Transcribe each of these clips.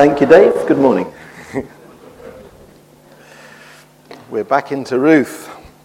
Thank you, Dave. Good morning. We're back into Ruth.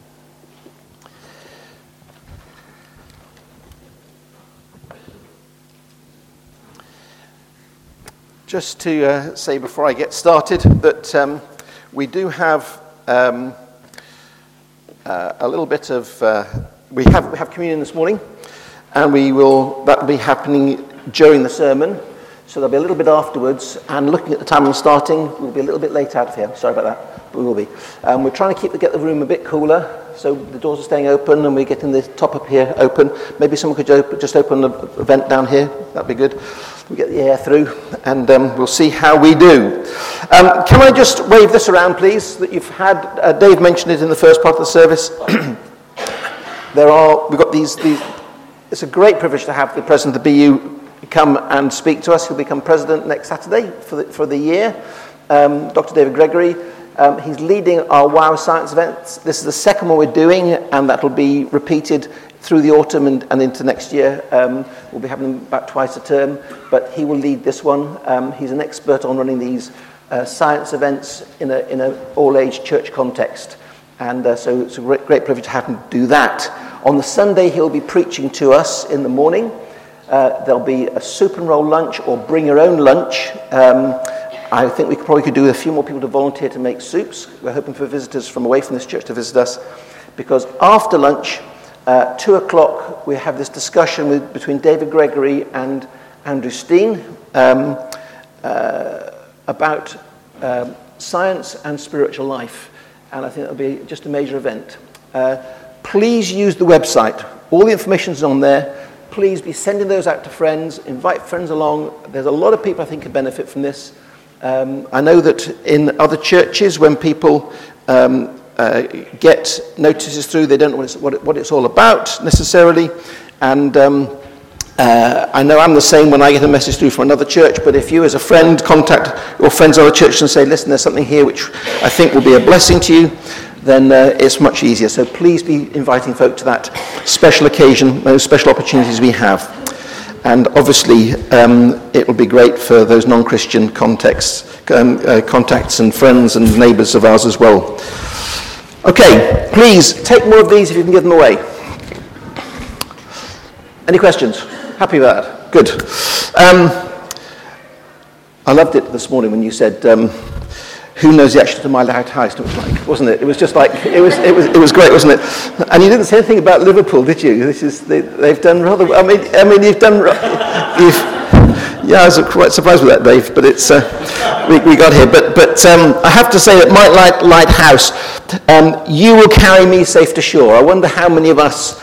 Just to say before I get started that we do have a little bit of we have communion this morning, and that will be happening during the sermon. So there'll be a little bit afterwards, and looking at the time I'm starting, we'll be a little bit late out of here. Sorry about that, but we will be. We're trying to get the room a bit cooler, so the doors are staying open, and we're getting the top up here open. Maybe someone could just open the vent down here. That'd be good. We get the air through, and we'll see how we do. Can I just wave this around, please? That you've had. Dave mentioned it in the first part of the service. We've got these. It's a great privilege to have the president of the BU come and speak to us. He'll become president next Saturday for the year. Dr. David Gregory. He's leading our WOW Science events. This is the second one we're doing, and that will be repeated through the autumn and into next year. We'll be having them about twice a term, but he will lead this one. He's an expert on running these science events in an all-age church context, and so it's a great privilege to have him do that. On the Sunday, he'll be preaching to us in the morning. There'll be a soup and roll lunch or bring your own lunch. I think we probably could do a few more people to volunteer to make soups. We're hoping for visitors from away from this church to visit us, because after lunch, 2 o'clock, we have this discussion between David Gregory and Andrew Steen about science and spiritual life, and I think it'll be just a major event. Please use the website. All the information is on there. Please be sending those out to friends. Invite friends along. There's a lot of people I think could benefit from this. I know that in other churches, when people get notices through, they don't know what it's all about necessarily. And I know I'm the same when I get a message through from another church, but if you as a friend contact your friends at other churches and say, listen, there's something here which I think will be a blessing to you, then it's much easier. So please be inviting folk to that special occasion, those special opportunities we have. And obviously, it will be great for those non-Christian contacts and friends and neighbours of ours as well. Okay, please take more of these if you can give them away. Any questions? Happy with that? Good. I loved it this morning when you said, who knows the actual to my house it was like, wasn't it? It was just like, it was great, wasn't it? And you didn't say anything about Liverpool, did you? They've done rather well. I mean, yeah, I was quite surprised with that, Dave, but it's, we got here. But I have to say that my Lighthouse, you will carry me safe to shore. I wonder how many of us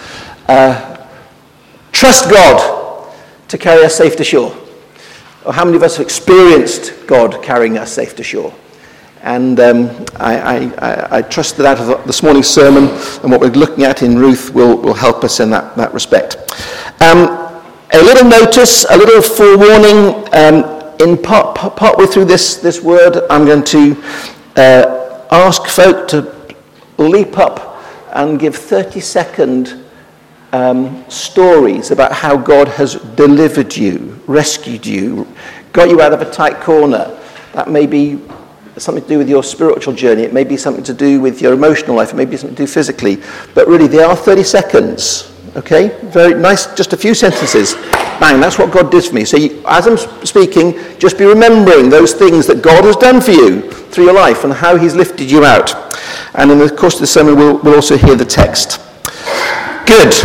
trust God to carry us safe to shore. Or how many of us have experienced God carrying us safe to shore. And I trust that out of this morning's sermon and what we're looking at in Ruth will help us in that respect. A little notice, a little forewarning. In partway through this word, I'm going to ask folk to leap up and give 30-second stories about how God has delivered you, rescued you, got you out of a tight corner. That may be something to do with your spiritual journey. It may be something to do with your emotional life. It may be something to do physically. But really, they are 30 seconds. Okay? Very nice, just a few sentences. Bang, that's what God did for me. So as I'm speaking, just be remembering those things that God has done for you through your life and how he's lifted you out. And in the course of the sermon, we'll also hear the text. Good.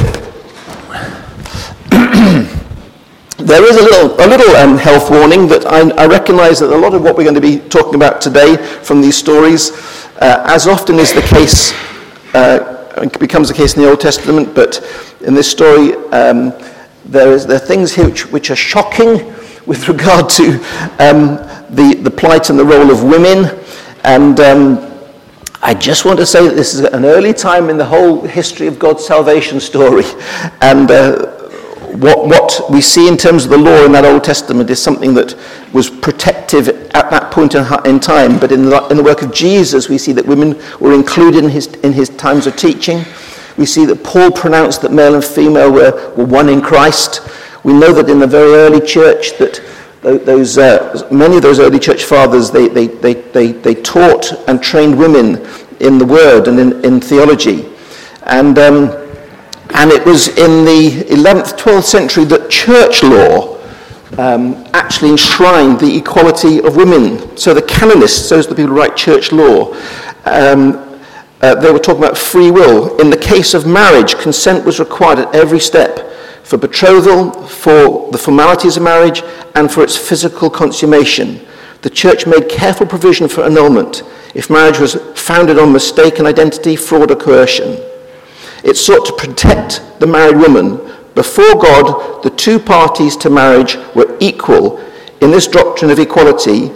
There is a little health warning that I recognise that a lot of what we're going to be talking about today from these stories, as often is the case, becomes the case in the Old Testament, but in this story, there are things here which are shocking with regard to the plight and the role of women, and I just want to say that this is an early time in the whole history of God's salvation story, and what we see in terms of the law in that Old Testament is something that was protective at that point in time. But in the work of Jesus, we see that women were included in his times of teaching. We see that Paul pronounced that male and female were one in Christ. We know that in the very early church that Many of those early church fathers, they taught and trained women in the word and in theology. And it was in the 11th, 12th century that church law actually enshrined the equality of women. So the canonists, those are the people who write church law, they were talking about free will. In the case of marriage, consent was required at every step, for betrothal, for the formalities of marriage, and for its physical consummation. The church made careful provision for annulment if marriage was founded on mistaken identity, fraud, or coercion. It sought to protect the married woman. Before God, the two parties to marriage were equal in this doctrine of equality.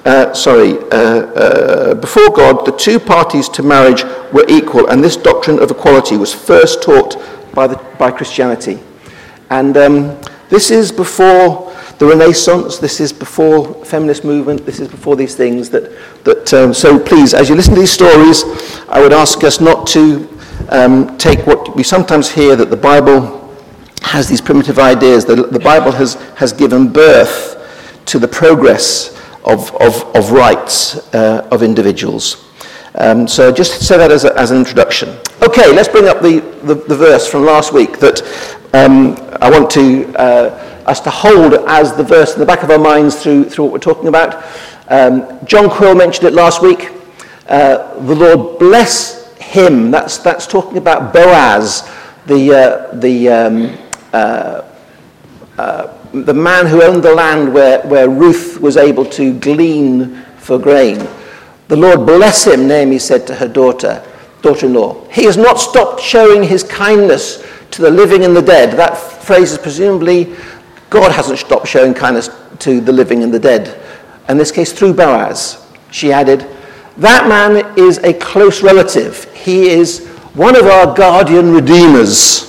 Before God, the two parties to marriage were equal, and this doctrine of equality was first taught by Christianity. And this is before the Renaissance, this is before feminist movement, this is before these things. So please, as you listen to these stories, I would ask us not to take what we sometimes hear, that the Bible has these primitive ideas, that the Bible has given birth to the progress of rights of individuals. So just say that as an introduction. Okay, let's bring up the verse from last week that I want us to hold as the verse in the back of our minds through what we're talking about. John Quill mentioned it last week. The Lord bless him. That's talking about Boaz, the man who owned the land where Ruth was able to glean for grain. The Lord bless him, Naomi said to her daughter-in-law. He has not stopped showing his kindness to the living and the dead. That phrase is presumably God hasn't stopped showing kindness to the living and the dead. In this case, through Boaz. She added, that man is a close relative. He is one of our guardian redeemers.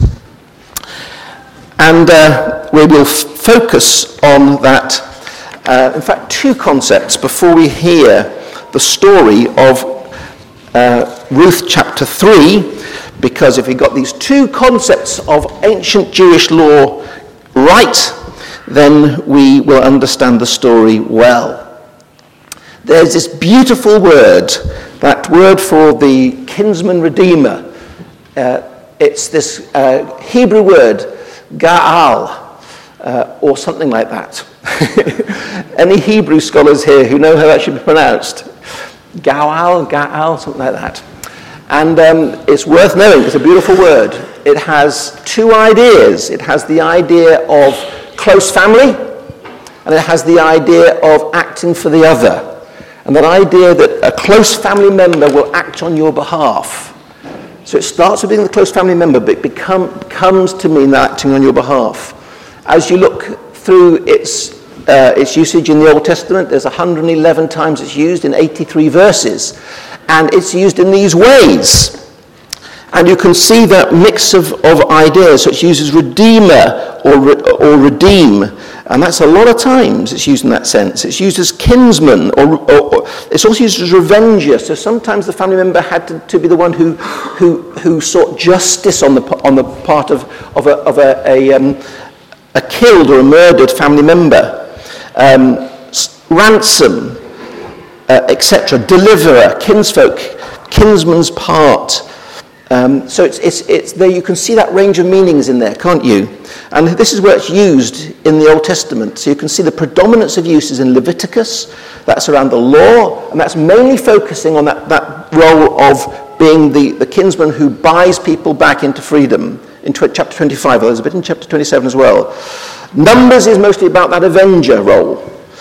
And we will focus on that. In fact, two concepts before we hear the story of Ruth chapter 3, because if we got these two concepts of ancient Jewish law right, then we will understand the story well. There's this beautiful word, that word for the kinsman redeemer. It's this Hebrew word, Ga'al, or something like that. Any Hebrew scholars here who know how that should be pronounced? Ga'al, something like that. And it's worth knowing. It's a beautiful word. It has two ideas. It has the idea of close family, and it has the idea of acting for the other. And that idea that a close family member will act on your behalf. So it starts with being the close family member, but it comes to mean acting on your behalf. As you look through its usage in the Old Testament, there's 111 times it's used in 83 verses. And it's used in these ways. And you can see that mix of ideas. So it's used as redeemer or redeem. And that's a lot of times it's used in that sense. It's used as kinsman, or it's also used as revenger. So sometimes the family member had to be the one who sought justice on the part of a killed or a murdered family member. Ransom, etc. Deliverer, kinsfolk, kinsman's part. So it's there. You can see that range of meanings in there, can't you? And this is where it's used in the Old Testament. So you can see the predominance of uses in Leviticus. That's around the law, and that's mainly focusing on that role of being the kinsman who buys people back into freedom in chapter 25. Well, there's a bit in chapter 27 as well. Numbers is mostly about that avenger role.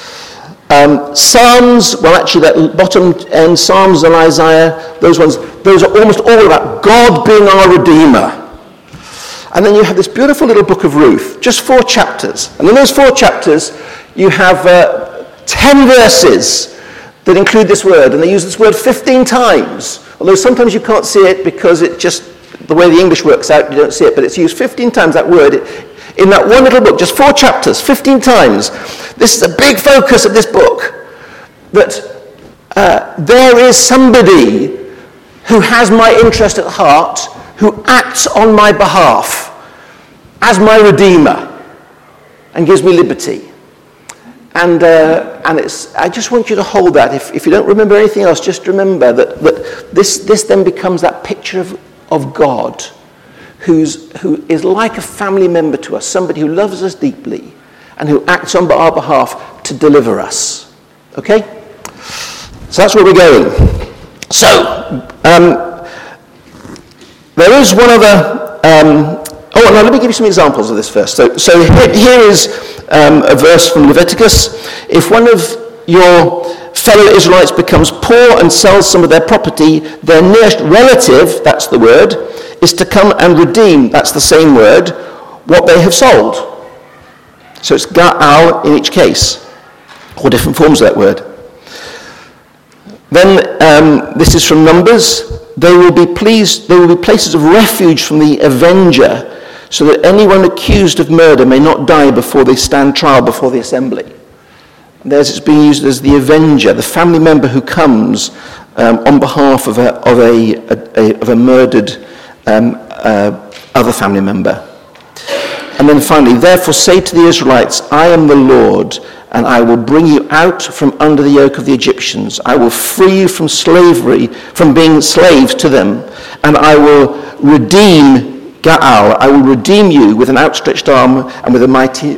Psalms, well actually that bottom end, Psalms and Isaiah, those are almost all about God being our Redeemer. And then you have this beautiful little book of Ruth, just 4 chapters. And in those 4 chapters, you have 10 verses that include this word, and they use this word 15 times. Although sometimes you can't see it because it just, the way the English works out, you don't see it, but it's used 15 times, that word, in that one little book, just 4 chapters, 15 times. This is a big focus of this book, that there is somebody who has my interest at heart, who acts on my behalf as my Redeemer and gives me liberty. And I just want you to hold that. If you don't remember anything else, just remember that this then becomes that picture of God, who is like a family member to us, somebody who loves us deeply and who acts on our behalf to deliver us. Okay? So that's where we're going. So, there is one other... now let me give you some examples of this first. So here is a verse from Leviticus. If one of your fellow Israelites becomes poor and sells some of their property, their nearest relative, that's the word, is to come and redeem, that's the same word, what they have sold. So it's ga'al in each case, or different forms of that word. Then this is from Numbers. They will be places of refuge from the avenger, so that anyone accused of murder may not die before they stand trial before the assembly. And there's it's being used as the avenger, the family member who comes on behalf of a murdered other family member. And then finally, therefore say to the Israelites, I am the Lord, and I will bring you out from under the yoke of the Egyptians. I will free you from slavery, from being slaves to them, and I will redeem Ga'al. I will redeem you with an outstretched arm and with mighty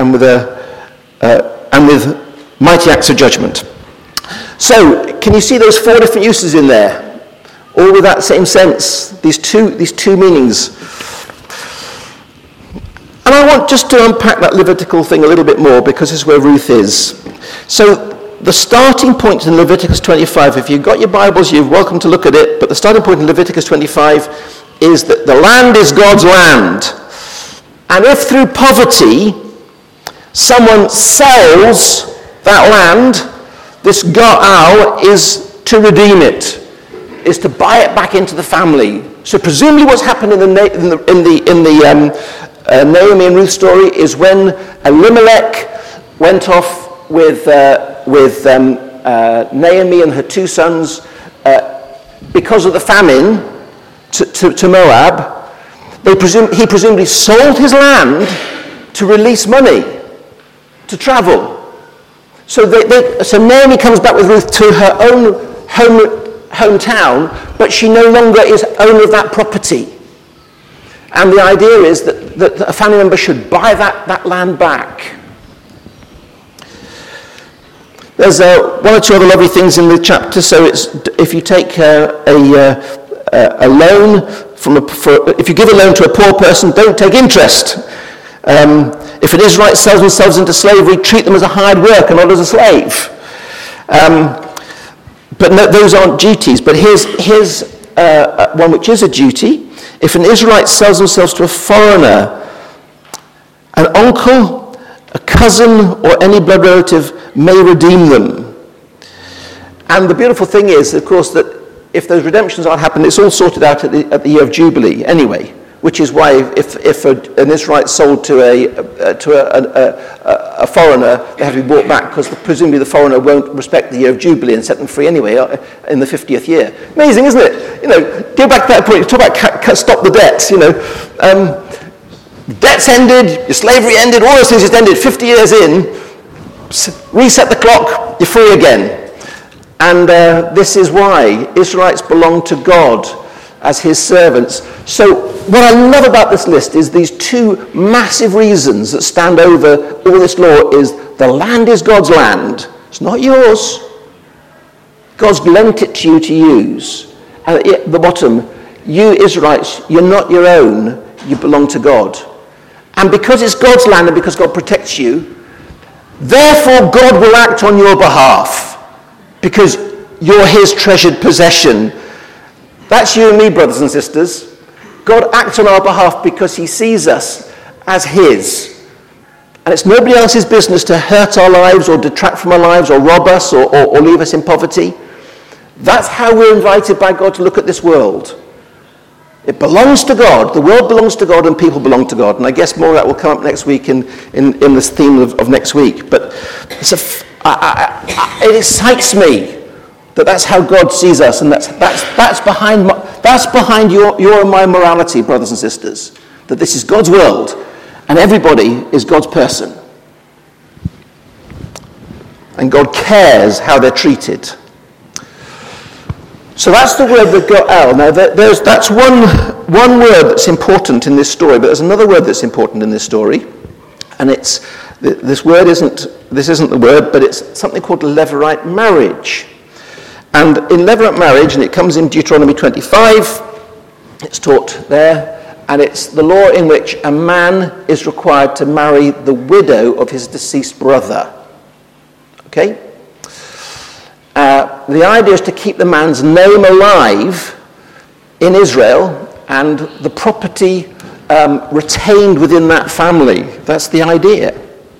acts of judgment. So, can you see those 4 different uses in there, all with that same sense? These two meanings. And I want just to unpack that Levitical thing a little bit more, because this is where Ruth is. So the starting point in Leviticus 25, if you've got your Bibles, you're welcome to look at it, but the starting point in Leviticus 25 is that the land is God's land. And if through poverty someone sells that land, this ga'al is to redeem it, is to buy it back into the family. So presumably what's happened in the Naomi and Ruth story is when Elimelech went off with Naomi and her 2 sons because of the famine to Moab. He presumably sold his land to release money to travel. So Naomi comes back with Ruth to her own hometown, but she no longer is owner of that property. And the idea is that a family member should buy that land back. There's 1 or 2 other lovely things in the chapter. So it's, if you take a loan if you give a loan to a poor person, don't take interest. If an Israelite sells themselves into slavery, treat them as a hired worker, not as a slave. But no, those aren't duties. But here's one which is a duty. If an Israelite sells themselves to a foreigner, an uncle, a cousin, or any blood relative may redeem them. And the beautiful thing is, of course, that if those redemptions aren't happening, it's all sorted out at the year of Jubilee anyway, which is why if an Israelite sold to a foreigner, they have to be brought back, because presumably the foreigner won't respect the year of Jubilee and set them free anyway in the 50th year. Amazing, isn't it? Go back to that point. Talk about stop the debts. Debts ended, your slavery ended, all those things just ended 50 years in. Reset the clock, you're free again. And this is why Israelites belong to God as his servants. So what I love about this list is these 2 massive reasons that stand over all this law is the land is God's land. It's not yours. God's lent it to you to use. And at the bottom, you Israelites, you're not your own. You belong to God. And because it's God's land and because God protects you, therefore God will act on your behalf, because you're his treasured possession. That's you and me, brothers and sisters. God acts on our behalf because he sees us as his. And it's nobody else's business to hurt our lives or detract from our lives or rob us or leave us in poverty. That's how we're invited by God to look at this world. It belongs to God. The world belongs to God and people belong to God. And I guess more of that will come up next week in this theme of next week. But it excites me that that's how God sees us, and that's behind your and my morality, brothers and sisters. That this is God's world, and everybody is God's person. and God cares how they're treated. So that's the word that Goel. Now that's one word that's important in this story, but there's another word that's important in this story, and this isn't the word, but it's something called levirate marriage. And in levirate marriage, and it comes in Deuteronomy 25, it's taught there, and it's the law in which a man is required to marry the widow of his deceased brother. Okay? The idea is to keep the man's name alive in Israel and the property retained within that family. That's the idea.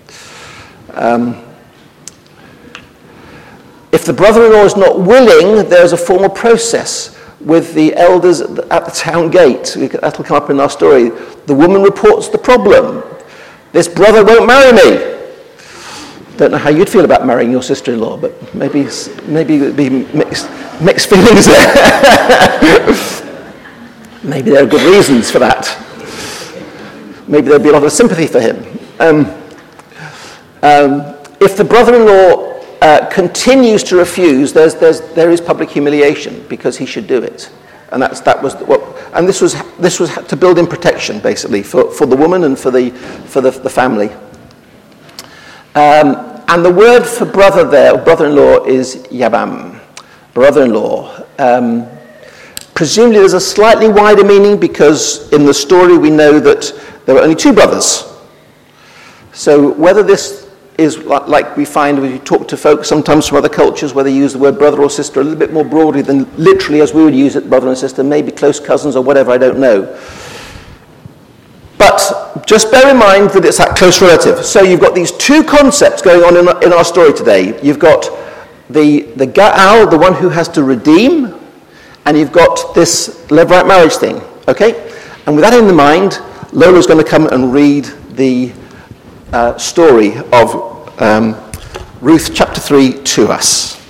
If the brother-in-law is not willing, there's a formal process with the elders at the town gate. That'll come up in our story. The woman reports the problem. This brother won't marry me. Don't know how you'd feel about marrying your sister-in-law, but maybe it'd be mixed feelings there. Maybe there are good reasons for that. Maybe there'd be a lot of sympathy for him. If the brother-in-law continues to refuse, there is public humiliation because he should do it, and this was to build in protection basically for the woman and for the family. And the word for brother there, or brother-in-law, is yabam, brother-in-law. Presumably there's a slightly wider meaning because in the story we know that there were only two brothers. So whether this is like we find when you talk to folks sometimes from other cultures where they use the word brother or sister a little bit more broadly than literally as we would use it, brother and sister, maybe close cousins or whatever, I don't know. But just bear in mind that it's that close relative. So you've got these two concepts going on in our story today. You've got the Gaal, the one who has to redeem, and you've got this levirate marriage thing. Okay? And with that in mind, Lola's going to come and read the story of Ruth chapter 3 to us.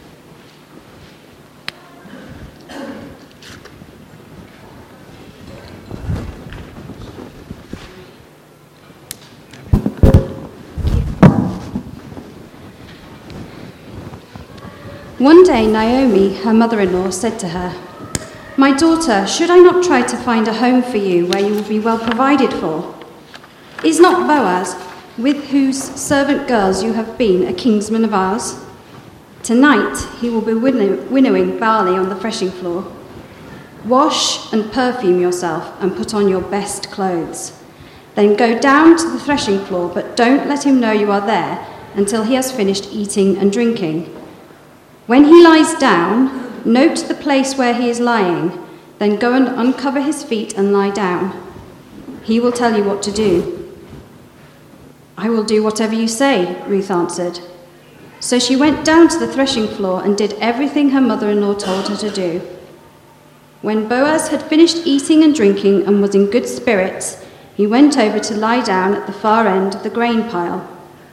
One day Naomi, her mother-in-law, said to her, "My daughter, should I not try to find a home for you where you will be well provided for? Is not Boaz, with whose servant girls you have been, a kinsman of ours? Tonight he will be winnowing barley on the threshing floor. Wash and perfume yourself and put on your best clothes. Then go down to the threshing floor, but don't let him know you are there until he has finished eating and drinking. When he lies down, note the place where he is lying, then go and uncover his feet and lie down. He will tell you what to do." "I will do whatever you say," Ruth answered. So she went down to the threshing floor and did everything her mother-in-law told her to do. When Boaz had finished eating and drinking and was in good spirits, he went over to lie down at the far end of the grain pile.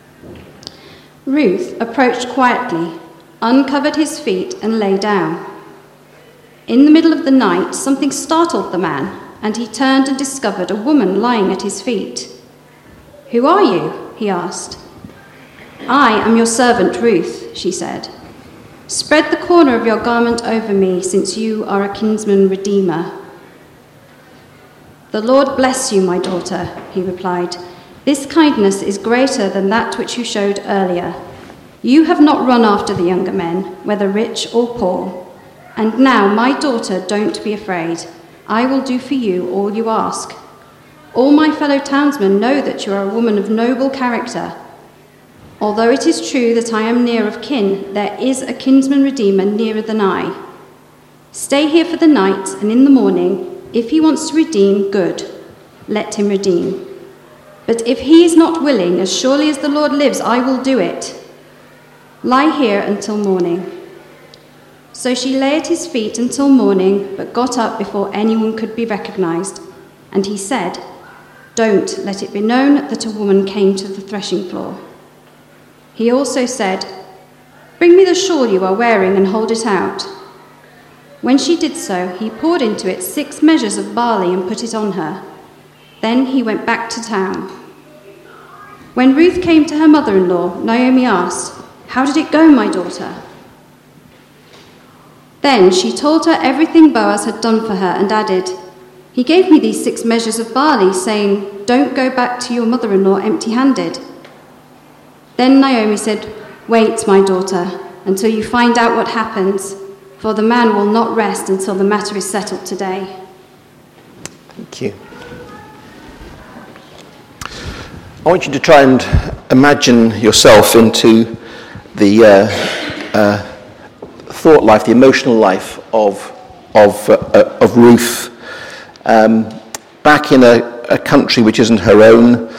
Ruth approached quietly, uncovered his feet and lay down. In the middle of the night, something startled the man, and he turned and discovered a woman lying at his feet. "Who are you?" he asked. "I am your servant Ruth," she said. "Spread the corner of your garment over me, since you are a kinsman redeemer." "The Lord bless you, my daughter," he replied. "This kindness is greater than that which you showed earlier. You have not run after the younger men, whether rich or poor. And now, my daughter, don't be afraid. I will do for you all you ask. All my fellow townsmen know that you are a woman of noble character. Although it is true that I am near of kin, there is a kinsman redeemer nearer than I. Stay here for the night, and in the morning, if he wants to redeem, good. Let him redeem. But if he is not willing, as surely as the Lord lives, I will do it. Lie here until morning." So she lay at his feet until morning, but got up before anyone could be recognized. And he said, "Don't let it be known that a woman came to the threshing floor." He also said, "Bring me the shawl you are wearing and hold it out." When she did so, he poured into it 6 measures of barley and put it on her. Then he went back to town. When Ruth came to her mother-in-law, Naomi asked, "How did it go, my daughter?" Then she told her everything Boaz had done for her and added, "He gave me these 6 measures of barley, saying, 'Don't go back to your mother-in-law empty-handed.'" Then Naomi said, "Wait, my daughter, until you find out what happens, for the man will not rest until the matter is settled today." Thank you. I want you to try and imagine yourself into the thought life, the emotional life of Ruth, back in a country which isn't her own,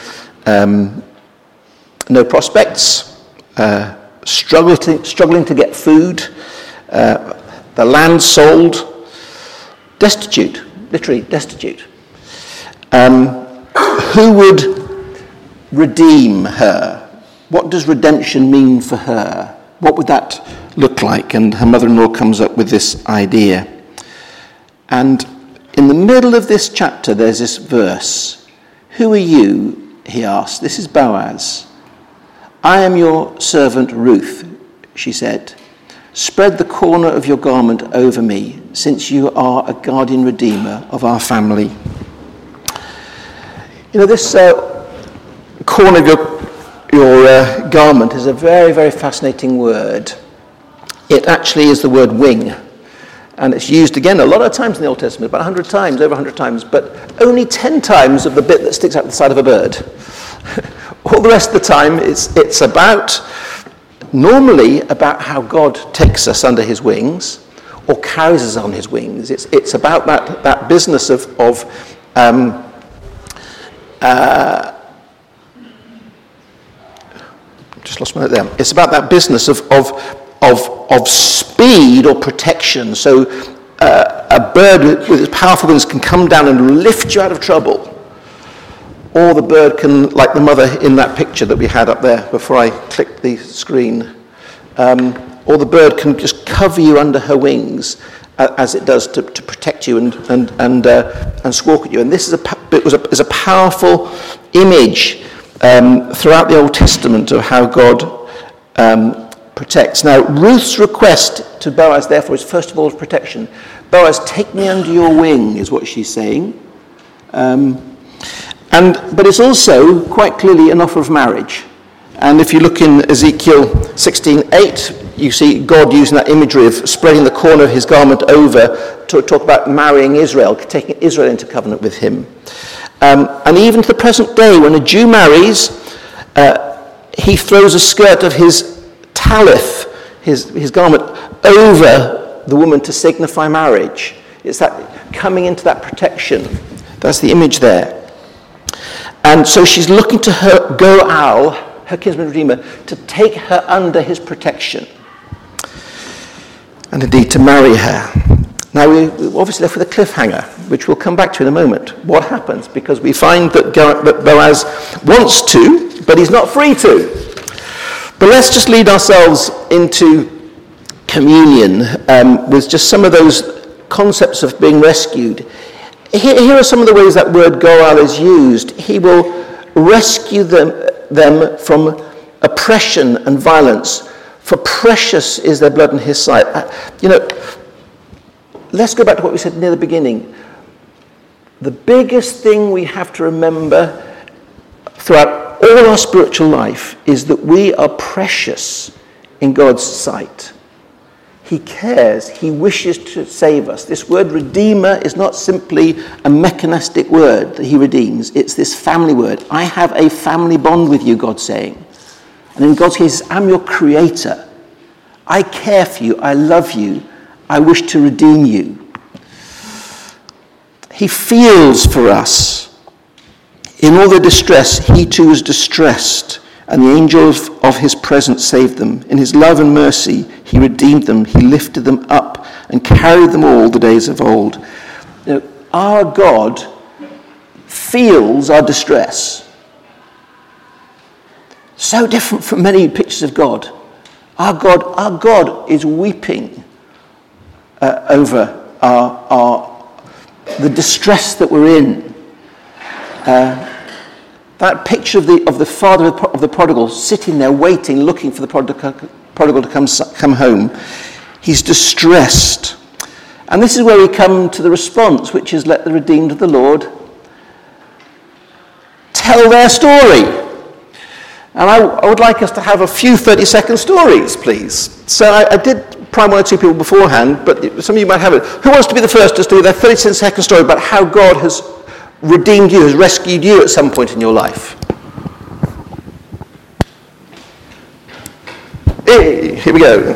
no prospects, struggling to get food, the land sold, destitute, literally destitute. Who would redeem her? What does redemption mean for her? What would that look like? And her mother-in-law comes up with this idea. And in the middle of this chapter, there's this verse. "Who are you?" he asked. This is Boaz. "I am your servant Ruth," she said. "Spread the corner of your garment over me, since you are a guardian redeemer of our family." You know, this corner of your garment is a very, very fascinating word. It actually is the word wing. And it's used again a lot of times in the Old Testament, about 100 times, over 100 times, but only 10 times of the bit that sticks out the side of a bird. All the rest of the time, it's about, normally about how God takes us under his wings or carries us on his wings. It's about that business of just lost my note there. It's about that business of speed or protection. So a bird with its powerful wings can come down and lift you out of trouble. Or the bird can, like the mother in that picture that we had up there before I clicked the screen, or the bird can just cover you under her wings as it does to protect you and squawk at you. And this is a powerful image throughout the Old Testament of how God protects. Now, Ruth's request to Boaz, therefore, is first of all of protection. "Boaz, take me under your wing," is what she's saying. But it's also quite clearly an offer of marriage. And if you look in Ezekiel 16:8, you see God using that imagery of spreading the corner of his garment over to talk about marrying Israel, taking Israel into covenant with him. And even to the present day, when a Jew marries, he throws a skirt of his talith, his garment, over the woman to signify marriage. It's that coming into that protection. That's the image there. And so she's looking to her Goal, her kinsman redeemer, to take her under his protection. And indeed to marry her. Now we're obviously left with a cliffhanger, which we'll come back to in a moment. What happens? Because we find that Boaz wants to, but he's not free to. But let's just lead ourselves into communion with just some of those concepts of being rescued. Here are some of the ways that word goal is used. He will rescue them from oppression and violence, for precious is their blood in his sight. Let's go back to what we said near the beginning. The biggest thing we have to remember throughout all our spiritual life is that we are precious in God's sight. He cares. He wishes to save us. This word redeemer is not simply a mechanistic word that he redeems. It's this family word. I have a family bond with you, God's saying. And in God's case, I'm your creator. I care for you. I love you. I wish to redeem you. He feels for us. In all their distress, he too was distressed, and the angels of his presence saved them. In his love and mercy, he redeemed them. He lifted them up and carried them all the days of old. Our God feels our distress. So different from many pictures of God. Our God is weeping over the distress that we're in. That picture of the father of the prodigal sitting there waiting, looking for the prodigal to come home. He's distressed. And this is where we come to the response, which is, let the redeemed of the Lord tell their story. And I would like us to have a few 30-second stories, please. So I did prime one or two people beforehand, but some of you might have it. Who wants to be the first to do their 30-second story about how God has redeemed you, has rescued you at some point in your life? Hey, here we go.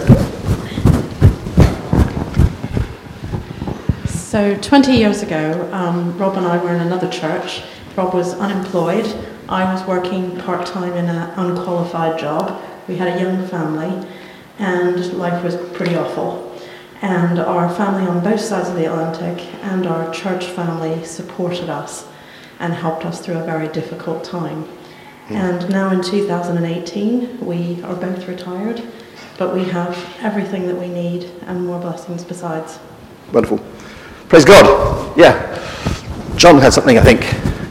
So 20 years ago, Rob and I were in another church. Rob was unemployed. I was working part-time in an unqualified job. We had a young family, and life was pretty awful. And our family on both sides of the Atlantic and our church family supported us and helped us through a very difficult time. And now in 2018, we are both retired, but we have everything that we need and more blessings besides. Wonderful. Praise God. Yeah. John had something, I think.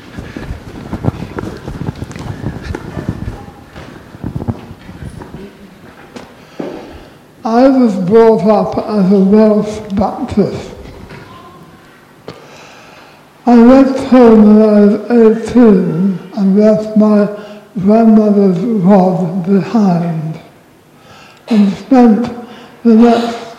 I was brought up as a Welsh Baptist. I left home when I was 18 and left my grandmother's rod behind and spent the next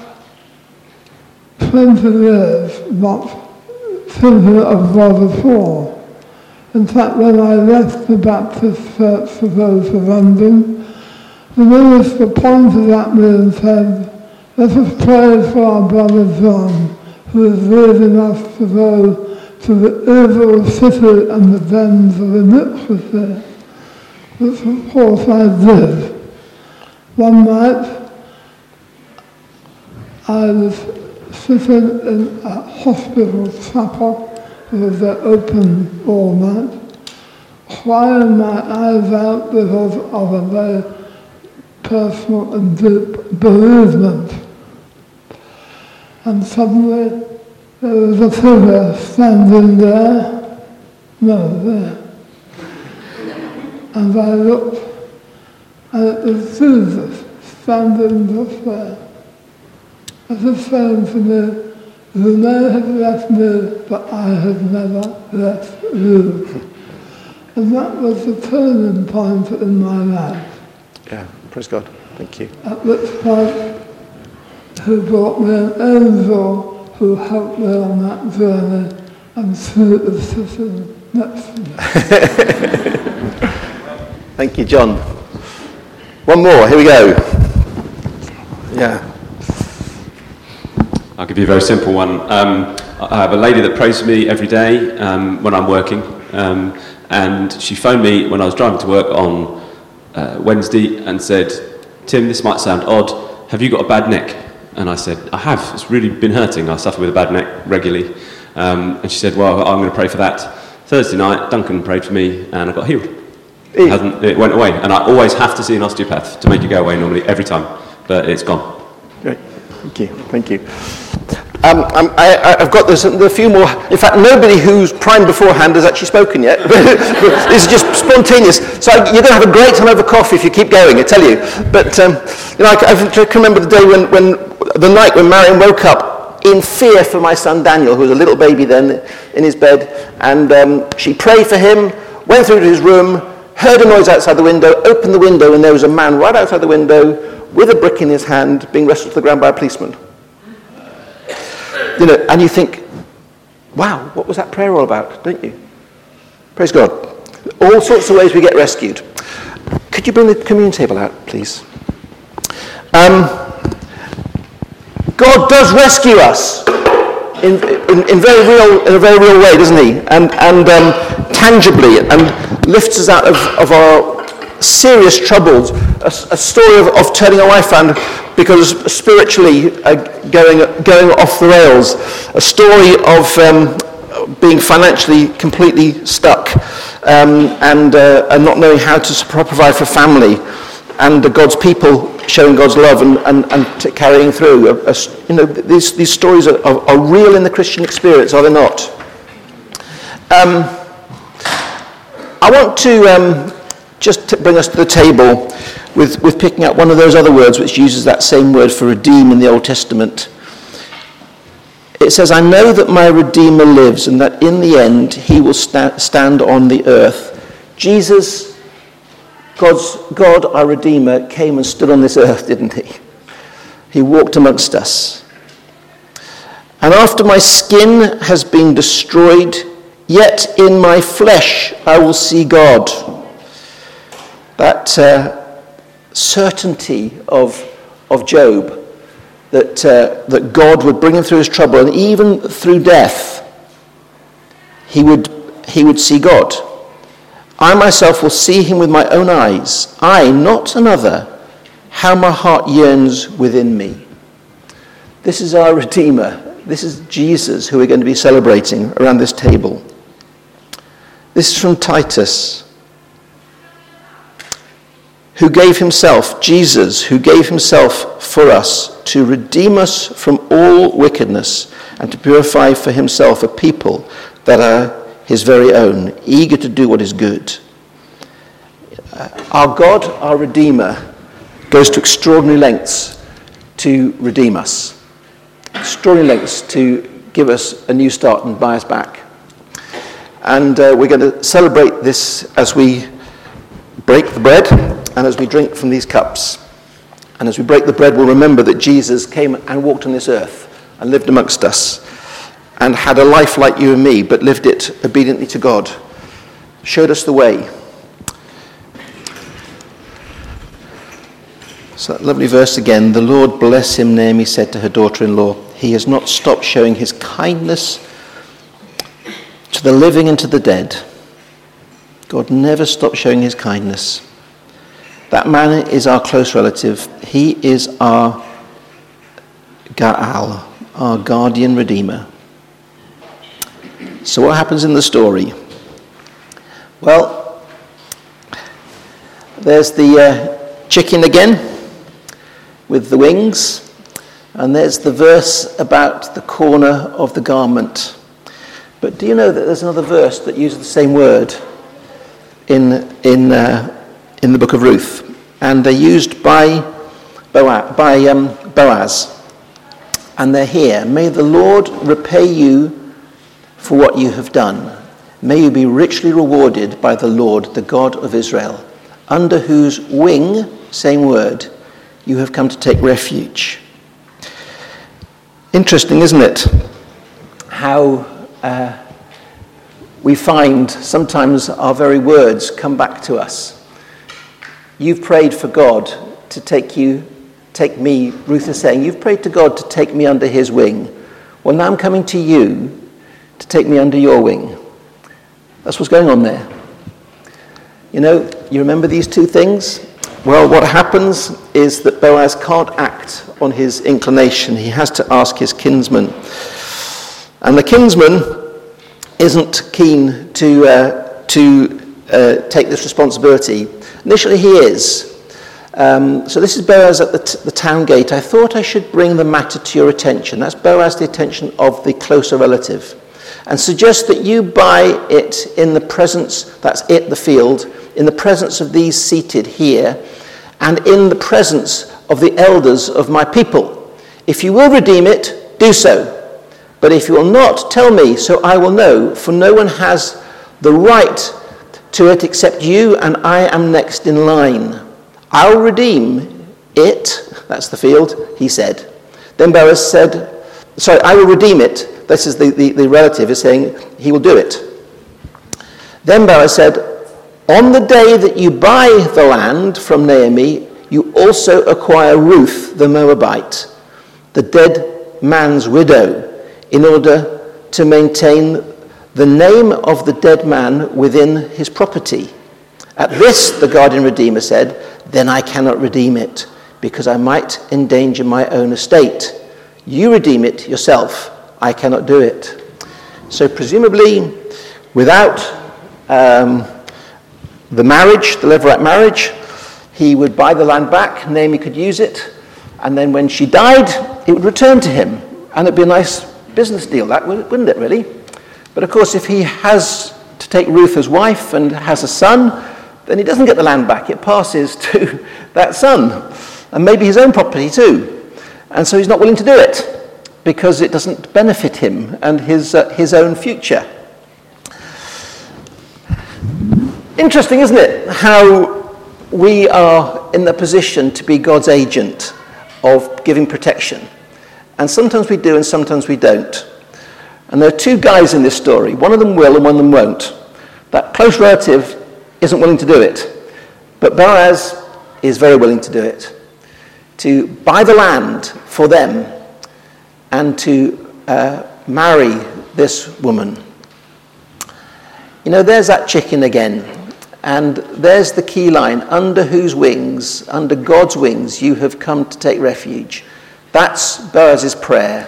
20 years not thinking of God at all. In fact, when I left the Baptist Church to go to London, the minister pointed at me and said, let us pray for our brother John, who is leading us to go to the evil city and the dens of iniquity, which of course I did. One night, I was sitting in a hospital chapel with the open all night, crying my eyes out because of a very personal and deep bereavement. And suddenly there was a figure standing there, and I looked, and it was Jesus standing just there, as if saying to me, you may have left me, but I have never left you. And that was the turning point in my life. Yeah, praise God. Thank you. At which point, he brought me an angel who helped me on that journey, and she is sitting next to me. Thank you, John. One more. Here we go. Yeah. I'll give you a very simple one. I have a lady that prays for me every day when I'm working, and she phoned me when I was driving to work on Wednesday and said, Tim, this might sound odd, have you got a bad neck? And I said, I have, it's really been hurting, I suffer with a bad neck regularly. And she said, well, I'm going to pray for that. Thursday night, Duncan prayed for me and I got healed. It went away, and I always have to see an osteopath to make it go away normally, every time, but it's gone. Great, thank you. I've got a few more. In fact, nobody who's primed beforehand has actually spoken yet. This is just spontaneous. So you're going to have a great time over coffee if you keep going, I tell you. But I can remember the day the night when Marion woke up in fear for my son Daniel, who was a little baby then in his bed, and she prayed for him, went through to his room, heard a noise outside the window, opened the window, and there was a man right outside the window with a brick in his hand, being wrestled to the ground by a policeman. And you think, wow, what was that prayer all about, don't you? Praise God. All sorts of ways we get rescued. Could you bring the communion table out, please? God does rescue us in a very real way, doesn't he? And tangibly, and lifts us out of our serious troubles. A story of turning our life around because spiritually going off the rails. A story of being financially completely stuck and not knowing how to provide for family, and God's people showing God's love and carrying through. These stories are real in the Christian experience, are they not? I want to just to bring us to the table with picking out one of those other words which uses that same word for redeem in the Old Testament. It says, I know that my Redeemer lives and that in the end he will stand on the earth. Jesus, God, our Redeemer, came and stood on this earth, didn't he? He walked amongst us. And after my skin has been destroyed, yet in my flesh I will see God. That certainty of Job, that God would bring him through his trouble, and even through death, he would see God. I myself will see him with my own eyes. I, not another. How my heart yearns within me. This is our Redeemer. This is Jesus who we're going to be celebrating around this table. This is from Titus. Who gave himself, Jesus, who gave himself for us to redeem us from all wickedness and to purify for himself a people that are his very own, eager to do what is good. Our God, our Redeemer, goes to extraordinary lengths to redeem us. Extraordinary lengths to give us a new start and buy us back. And we're going to celebrate this as we break the bread and as we drink from these cups. And as we break the bread, we'll remember that Jesus came and walked on this earth and lived amongst us and had a life like you and me, but lived it obediently to God, showed us the way. So that lovely verse again, the Lord bless him, Naomi said to her daughter-in-law. He has not stopped showing his kindness to the living and to the dead. God never stopped showing his kindness. That man is our close relative. He is our Ga'al, our guardian redeemer. So what happens in the story? Well, there's the chicken again with the wings, and there's the verse about the corner of the garment. But do you know that there's another verse that uses the same word in the book of Ruth? And they're used by Boaz. And they're here. May the Lord repay you for what you have done. May you be richly rewarded by the Lord, the God of Israel, under whose wing, same word, you have come to take refuge. Interesting, isn't it? How we find sometimes our very words come back to us. You've prayed for God to take me, Ruth is saying, you've prayed to God to take me under his wing. Well, now I'm coming to you to take me under your wing. That's what's going on there. You know, you remember these two things? Well, what happens is that Boaz can't act on his inclination. He has to ask his kinsman. And the kinsman isn't keen to take this responsibility. Initially he is. So this is Boaz at the town gate. I thought I should bring the matter to your attention. That's Boaz, the attention of the closer relative. And suggest that you buy it in the presence, that's it, the field, in the presence of these seated here, and in the presence of the elders of my people. If you will redeem it, do so. But if you will not, tell me, so I will know, for no one has the right to it except you, and I am next in line. I'll redeem it, that's the field, he said. Then Boaz said, I will redeem it. This is the relative is saying he will do it. Then Boaz said, on the day that you buy the land from Naomi, you also acquire Ruth the Moabite, the dead man's widow, in order to maintain the name of the dead man within his property. At this, the guardian redeemer said, then I cannot redeem it, because I might endanger my own estate. You redeem it yourself. I cannot do it. So presumably, without the marriage, the Levirate marriage, he would buy the land back, Naomi could use it, and then when she died, it would return to him. And it'd be a nice business deal, that wouldn't it, really? But of course, if he has to take Ruth as wife and has a son, then he doesn't get the land back. It passes to that son, and maybe his own property too. And so he's not willing to do it because it doesn't benefit him and his own future. Interesting, isn't it, how we are in the position to be God's agent of giving protection. And sometimes we do and sometimes we don't. And there are two guys in this story. One of them will and one of them won't. That close relative isn't willing to do it. But Boaz is very willing to do it. To buy the land for them and to marry this woman. You know, there's that chicken again. And there's the key line, under whose wings, under God's wings, you have come to take refuge. That's Boaz's prayer.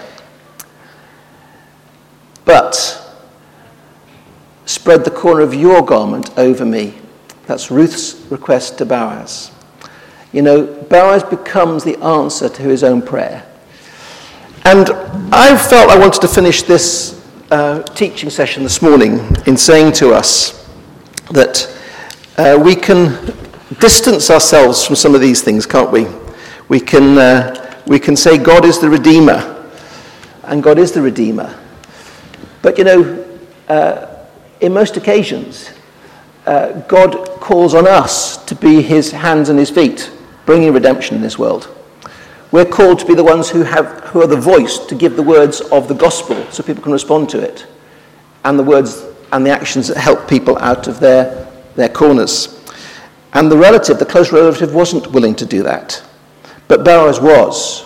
But spread the corner of your garment over me. That's Ruth's request to Boaz. You know, Boaz becomes the answer to his own prayer. And I felt I wanted to finish this teaching session this morning in saying to us that we can distance ourselves from some of these things, can't we? We can say God is the Redeemer, and God is the Redeemer. But you know, in most occasions, God calls on us to be his hands and his feet, bringing redemption in this world. We're called to be the ones who are the voice to give the words of the gospel so people can respond to it, and the words and the actions that help people out of their corners. And the relative, the close relative, wasn't willing to do that. But Boaz was.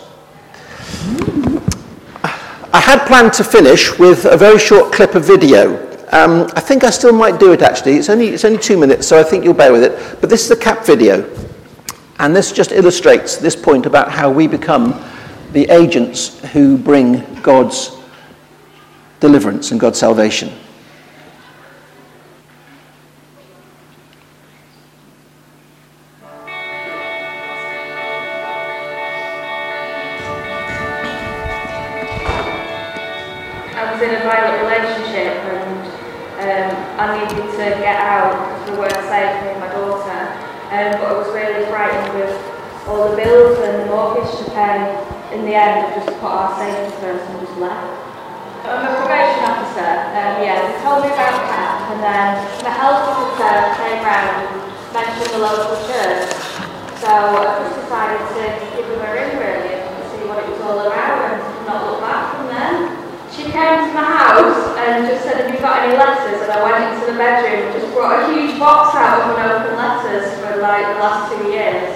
I had planned to finish with a very short clip of video. I think I still might do it, actually. It's only 2 minutes, so I think you'll bear with it. But this is a CAP video. And this just illustrates this point about how we become the agents who bring God's deliverance and God's salvation. I was in a violent relationship and I needed to get out because we weren't safe with my daughter. But I was really frightened with all the bills and the mortgage to pay. In the end, I just put our safety first and just left. I'm a probation officer. They told me about CAP, and then the health officer came round and mentioned the local church. So I just decided to give them a ring really and see what it was all about and not look back from then. She came to my house and just said, "Have you got any letters?" And I went into the bedroom and just brought a huge box out of unopened letters for like the last 2 years.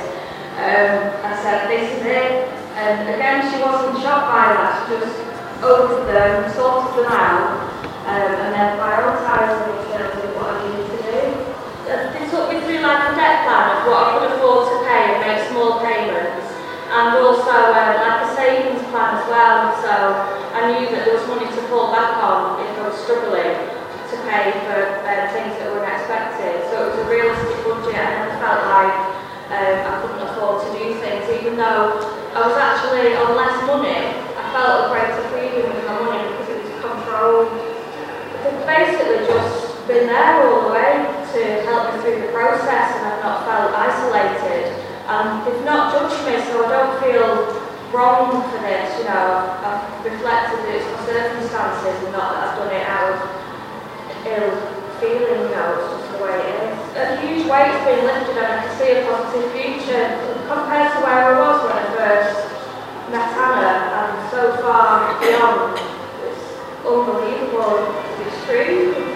I said, "This is it." And again, she wasn't shocked by that. She just opened them, sorted them out, and then prioritised them in terms of what I needed to do. They took me through like a debt plan of what I could afford to pay and make small payments. And also like a savings plan as well, so I knew that there was money to fall back on if I was struggling to pay for things that were unexpected. So it was a realistic budget, and I felt like I couldn't afford to do things, even though I was actually on less money. I felt a greater freedom with my money because it was controlled. They've basically just been there all the way to help me through the process, and I've not felt isolated. They've not judged me, so I don't feel wrong for this. You know, I've reflected that it's my circumstances and not that I've done it out of ill feeling. You know, it's just the way it is. A huge weight's been lifted, and I can see a positive future compared to where I was when I first met Anna, and so far beyond. It's unbelievable. It's true.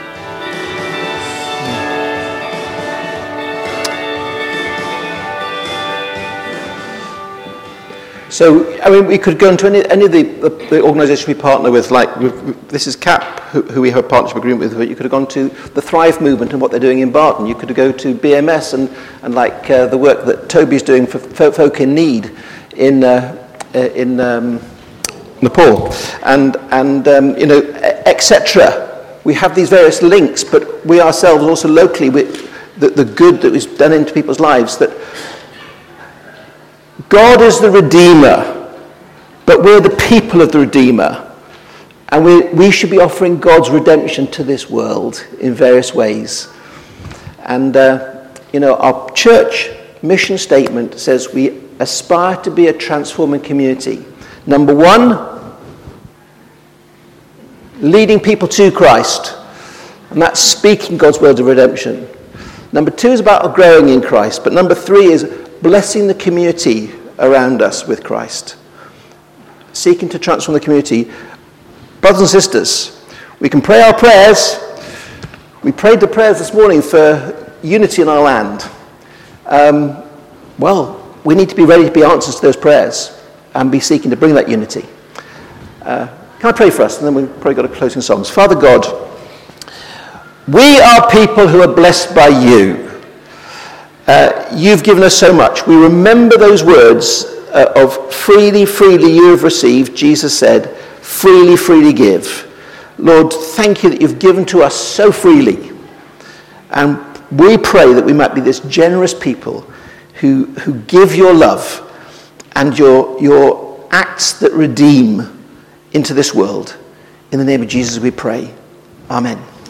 So, I mean, we could go into any of the organisations we partner with, this is CAP, who we have a partnership agreement with, but you could have gone to the Thrive Movement and what they're doing in Barton. You could go to BMS and the work that Toby's doing for folk in need in Nepal, and etc. We have these various links, but we ourselves also locally, with the good that is done into people's lives, that God is the Redeemer, but we're the people of the Redeemer. And we should be offering God's redemption to this world in various ways. And our church mission statement says we aspire to be a transforming community. Number one, leading people to Christ, and that's speaking God's word of redemption. Number two is about growing in Christ, but number three is blessing the community around us with Christ. Seeking to transform the community. Brothers and sisters, we can pray our prayers. We prayed the prayers this morning for unity in our land. We need to be ready to be answers to those prayers and be seeking to bring that unity. Can I pray for us? And then we've probably got a closing songs. Father God, we are people who are blessed by you. You've given us so much. We remember those words of freely, freely you have received. Jesus said, freely, freely give. Lord, thank you that you've given to us so freely. And we pray that we might be this generous people who give your love and your acts that redeem into this world. In the name of Jesus we pray. Amen.